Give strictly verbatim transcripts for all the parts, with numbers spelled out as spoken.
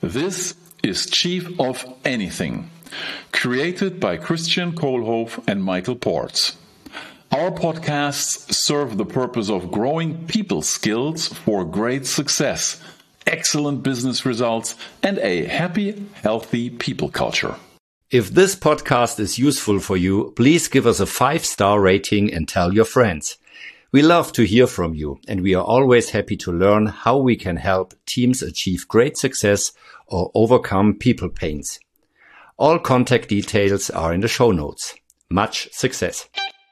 This is Chief of Anything, created by Christian Kohlhoff and Michael Ports. Our podcasts serve the purpose of growing people skills for great success, excellent business results, and a happy, healthy people culture. If this podcast is useful for you, please give us a five-star rating and tell your friends. We love to hear from you, and we are always happy to learn how we can help teams achieve great success or overcome people pains. All contact details are in the show notes. Much success.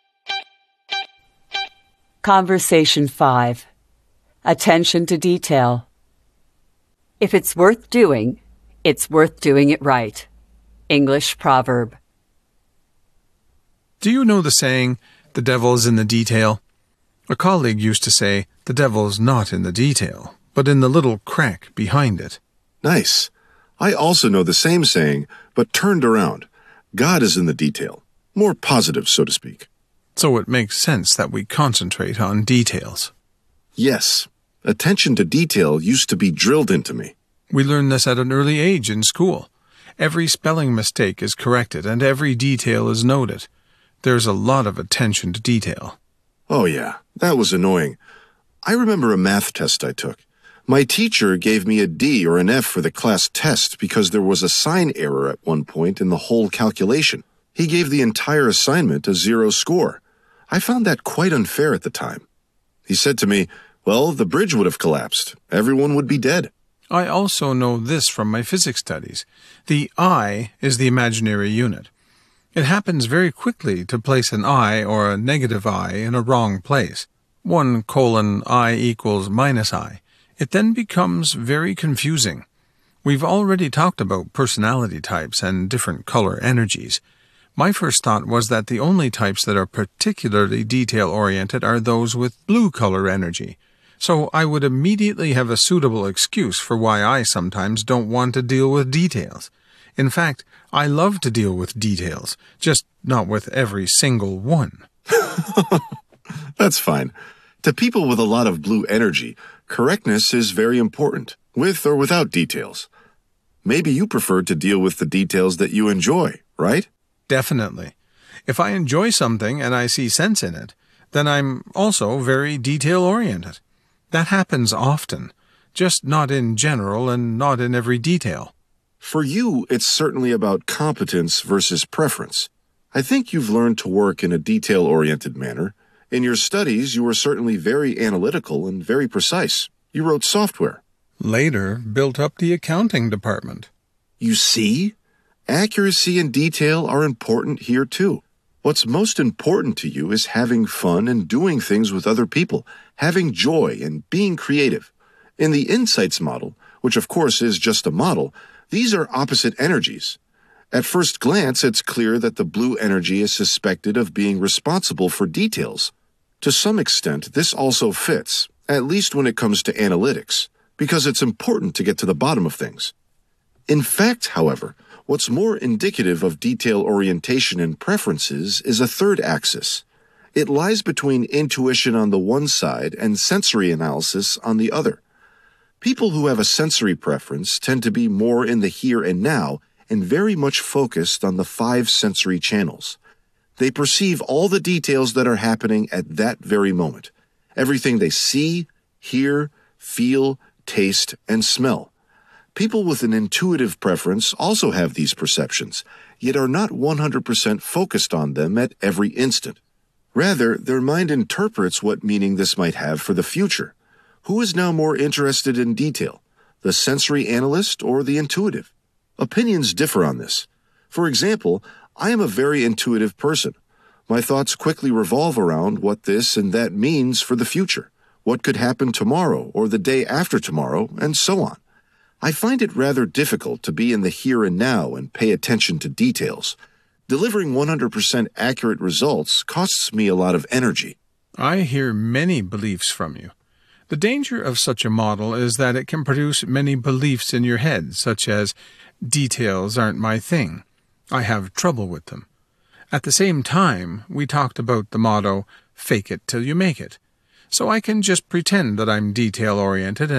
Conversation five. Attention to detail. If it's worth doing, it's worth doing it right. English proverb. Do you know the saying, the devil's in the detail? A colleague used to say, the devil's not in the detail, but in the little crack behind it. Nice. I also know the same saying, but turned around. God is in the detail. More positive, so to speak. So it makes sense that we concentrate on details. Yes. Attention to detail used to be drilled into me. We learn this at an early age in school. Every spelling mistake is corrected and every detail is noted. There's a lot of attention to detail. Oh yeah, that was annoying. I remember a math test I took. My teacher gave me a D or an F for the class test because there was a sign error at one point in the whole calculation. He gave the entire assignment a zero score. I found that quite unfair at the time. He said to me, well, the bridge would have collapsed. Everyone would be dead. I also know this from my physics studies. The I is the imaginary unit. It happens very quickly to place an I or a negative I in a wrong place. one colon I equals minus I. It then becomes very confusing. We've already talked about personality types and different color energies. My first thought was that the only types that are particularly detail-oriented are those with blue color energy. So I would immediately have a suitable excuse for why I sometimes don't want to deal with details. In fact, I love to deal with details, just not with every single one. That's fine. To people with a lot of blue energy, correctness is very important, with or without details. Maybe you prefer to deal with the details that you enjoy, right? Definitely. If I enjoy something and I see sense in it, then I'm also very detail-oriented. That happens often, just not in general and not in every detail. For you, it's certainly about competence versus preference. I think you've learned to work in a detail-oriented manner. In your studies, you were certainly very analytical and very precise. You wrote software. Later, built up the accounting department. You see? Accuracy and detail are important here too. What's most important to you is having fun and doing things with other people, having joy and being creative. In the insights model, which of course is just a model, these are opposite energies. At first glance, it's clear that the blue energy is suspected of being responsible for details. To some extent, this also fits, at least when it comes to analytics, because it's important to get to the bottom of things. In fact, however, what's more indicative of detail orientation and preferences is a third axis. It lies between intuition on the one side and sensory analysis on the other. People who have a sensory preference tend to be more in the here and now and very much focused on the five sensory channels. They perceive all the details that are happening at that very moment. Everything they see, hear, feel, taste, and smell. People with an intuitive preference also have these perceptions, yet are not one hundred percent focused on them at every instant. Rather, their mind interprets what meaning this might have for the future. Who is now more interested in detail, the sensory analyst or the intuitive? Opinions differ on this. For example, I am a very intuitive person. My thoughts quickly revolve around what this and that means for the future, what could happen tomorrow or the day after tomorrow, and so on. I find it rather difficult to be in the here and now and pay attention to details. Delivering one hundred percent accurate results costs me a lot of energy. I hear many beliefs from you. The danger of such a model is that it can produce many beliefs in your head, such as, details aren't my thing. I have trouble with them. At the same time, we talked about the motto, fake it till you make it. So I can just pretend that I'm detail-oriented and that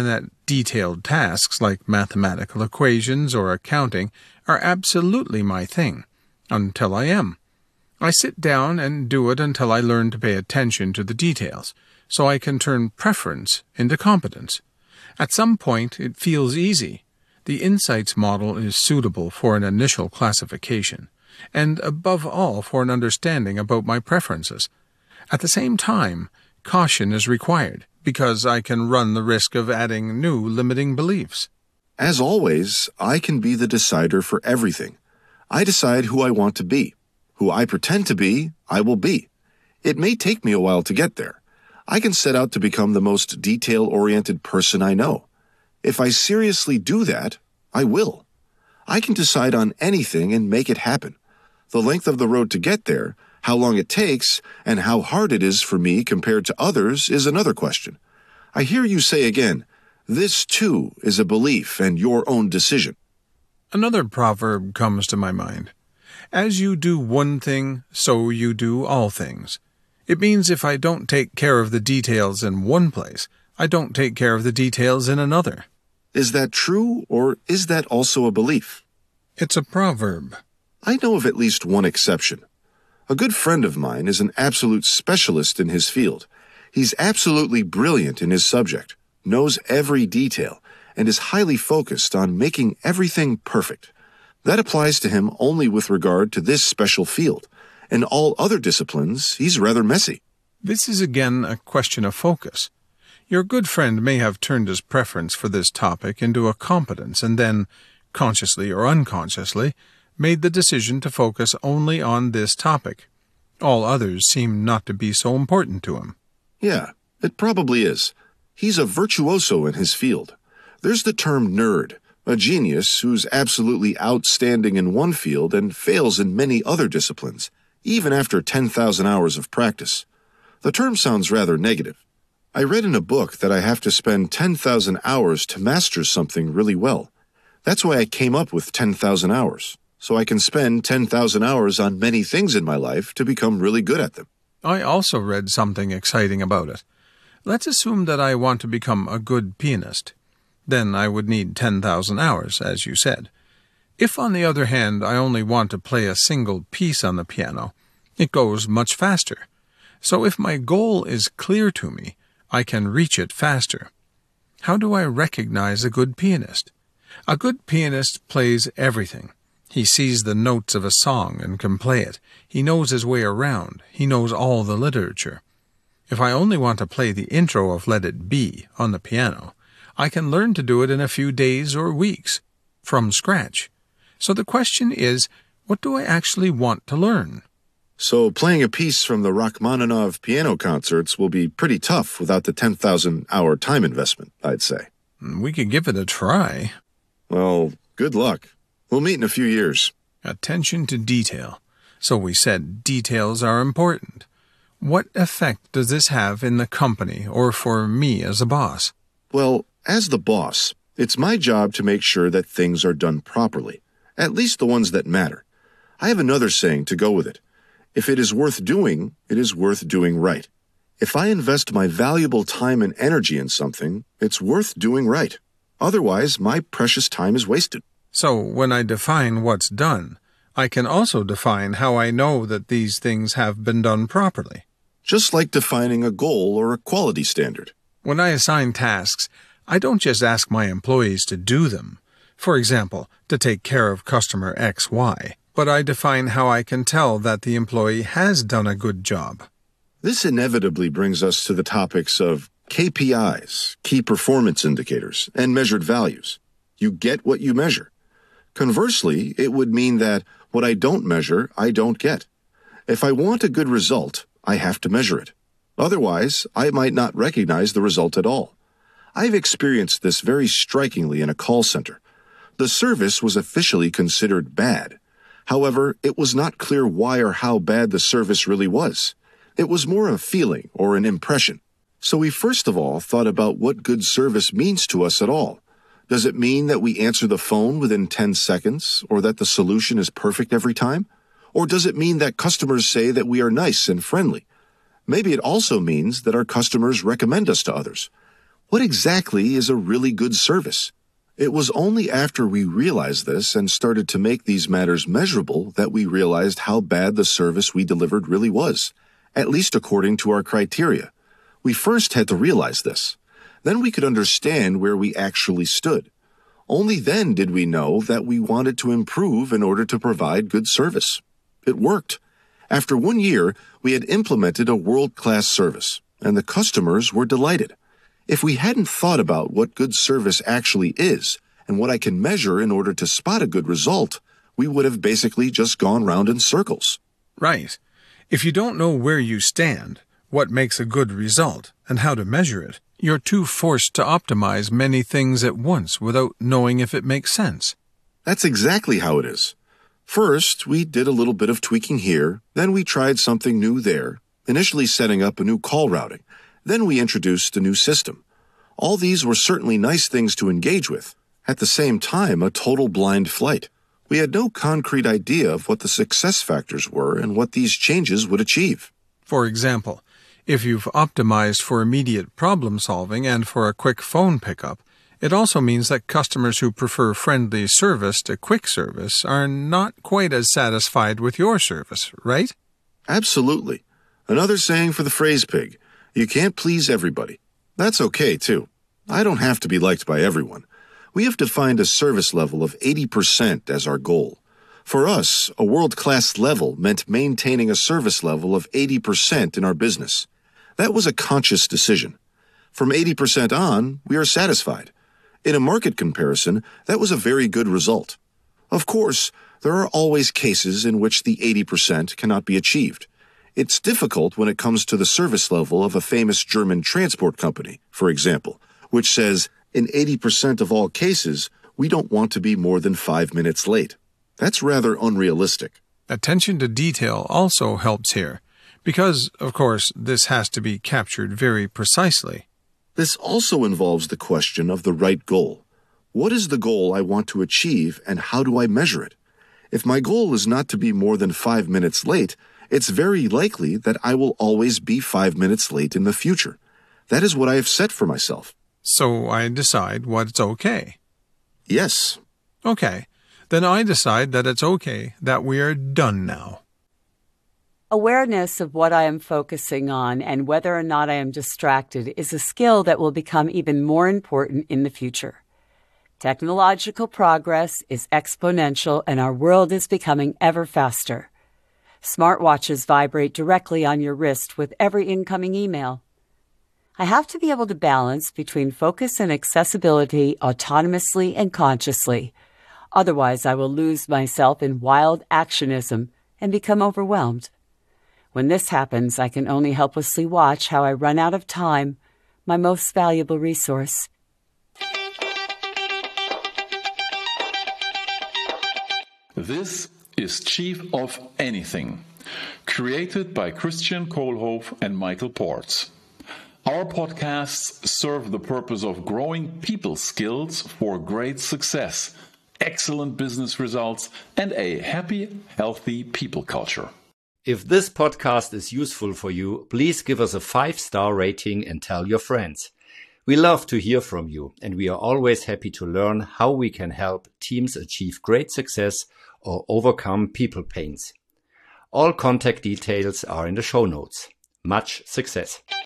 detailed tasks like mathematical equations or accounting are absolutely my thing, until I am. I sit down and do it until I learn to pay attention to the details, so I can turn preference into competence. At some point, it feels easy. The insights model is suitable for an initial classification, and above all for an understanding about my preferences. At the same time, caution is required, because I can run the risk of adding new limiting beliefs. As always, I can be the decider for everything. I decide who I want to be. Who I pretend to be, I will be. It may take me a while to get there. I can set out to become the most detail-oriented person I know. If I seriously do that, I will. I can decide on anything and make it happen. The length of the road to get there, how long it takes, and how hard it is for me compared to others is another question. I hear you say again, this too is a belief and your own decision. Another proverb comes to my mind. As you do one thing, so you do all things. It means if I don't take care of the details in one place, I don't take care of the details in another. Is that true, or is that also a belief? It's a proverb. I know of at least one exception. A good friend of mine is an absolute specialist in his field. He's absolutely brilliant in his subject, knows every detail, and is highly focused on making everything perfect. That applies to him only with regard to this special field. In all other disciplines, he's rather messy. This is again a question of focus. Your good friend may have turned his preference for this topic into a competence and then, consciously or unconsciously, made the decision to focus only on this topic. All others seem not to be so important to him. Yeah, it probably is. He's a virtuoso in his field. There's the term nerd, a genius who's absolutely outstanding in one field and fails in many other disciplines, even after ten thousand hours of practice. The term sounds rather negative. I read in a book that I have to spend ten thousand hours to master something really well. That's why I came up with ten thousand hours, so I can spend ten thousand hours on many things in my life to become really good at them. I also read something exciting about it. Let's assume that I want to become a good pianist. Then I would need ten thousand hours, as you said. If, on the other hand, I only want to play a single piece on the piano, it goes much faster. So if my goal is clear to me, I can reach it faster. How do I recognize a good pianist? A good pianist plays everything. He sees the notes of a song and can play it. He knows his way around. He knows all the literature. If I only want to play the intro of Let It Be on the piano, I can learn to do it in a few days or weeks, from scratch. So the question is, what do I actually want to learn? So playing a piece from the Rachmaninoff piano concerts will be pretty tough without the ten thousand hour time investment, I'd say. We could give it a try. Well, good luck. We'll meet in a few years. Attention to detail. So we said details are important. What effect does this have in the company or for me as a boss? Well, as the boss, it's my job to make sure that things are done properly, at least the ones that matter. I have another saying to go with it. If it is worth doing, it is worth doing right. If I invest my valuable time and energy in something, it's worth doing right. Otherwise, my precious time is wasted. So when I define what's done, I can also define how I know that these things have been done properly. Just like defining a goal or a quality standard. When I assign tasks, I don't just ask my employees to do them, for example, to take care of customer X Y, but I define how I can tell that the employee has done a good job. This inevitably brings us to the topics of K P Is, key performance indicators, and measured values. You get what you measure. Conversely, it would mean that what I don't measure, I don't get. If I want a good result, I have to measure it. Otherwise, I might not recognize the result at all. I've experienced this very strikingly in a call center. The service was officially considered bad. However, it was not clear why or how bad the service really was. It was more a feeling or an impression. So we first of all thought about what good service means to us at all. Does it mean that we answer the phone within ten seconds, or that the solution is perfect every time? Or does it mean that customers say that we are nice and friendly? Maybe it also means that our customers recommend us to others. What exactly is a really good service? It was only after we realized this and started to make these matters measurable that we realized how bad the service we delivered really was, at least according to our criteria. We first had to realize this. Then we could understand where we actually stood. Only then did we know that we wanted to improve in order to provide good service. It worked. After one year, we had implemented a world-class service, and the customers were delighted. If we hadn't thought about what good service actually is and what I can measure in order to spot a good result, we would have basically just gone round in circles. Right. If you don't know where you stand, what makes a good result, and how to measure it, you're too forced to optimize many things at once without knowing if it makes sense. That's exactly how it is. First, we did a little bit of tweaking here, then we tried something new there, initially setting up a new call routing. Then we introduced a new system. All these were certainly nice things to engage with. At the same time, a total blind flight. We had no concrete idea of what the success factors were and what these changes would achieve. For example, if you've optimized for immediate problem solving and for a quick phone pickup, it also means that customers who prefer friendly service to quick service are not quite as satisfied with your service, right? Absolutely. Another saying for the phrase pig, you can't please everybody. That's okay, too. I don't have to be liked by everyone. We have defined a service level of eighty percent as our goal. For us, a world-class level meant maintaining a service level of eighty percent in our business. That was a conscious decision. From eighty percent on, we are satisfied. In a market comparison, that was a very good result. Of course, there are always cases in which the eighty percent cannot be achieved. It's difficult when it comes to the service level of a famous German transport company, for example, which says, in eighty percent of all cases, we don't want to be more than five minutes late. That's rather unrealistic. Attention to detail also helps here, because, of course, this has to be captured very precisely. This also involves the question of the right goal. What is the goal I want to achieve, and how do I measure it? If my goal is not to be more than five minutes late, it's very likely that I will always be five minutes late in the future. That is what I have set for myself. So I decide what's okay. Yes. Okay. Then I decide that it's okay that we are done now. Awareness of what I am focusing on and whether or not I am distracted is a skill that will become even more important in the future. Technological progress is exponential and our world is becoming ever faster. Smartwatches vibrate directly on your wrist with every incoming email. I have to be able to balance between focus and accessibility autonomously and consciously. Otherwise, I will lose myself in wild actionism and become overwhelmed. When this happens, I can only helplessly watch how I run out of time, my most valuable resource. This is Chief of Anything, created by Christian Kohlhoff and Michael Ports. Our podcasts serve the purpose of growing people skills for great success, excellent business results, and a happy, healthy people culture. If this podcast is useful for you, please give us a five-star rating and tell your friends. We love to hear from you, and we are always happy to learn how we can help teams achieve great success or overcome people pains. All contact details are in the show notes. Much success!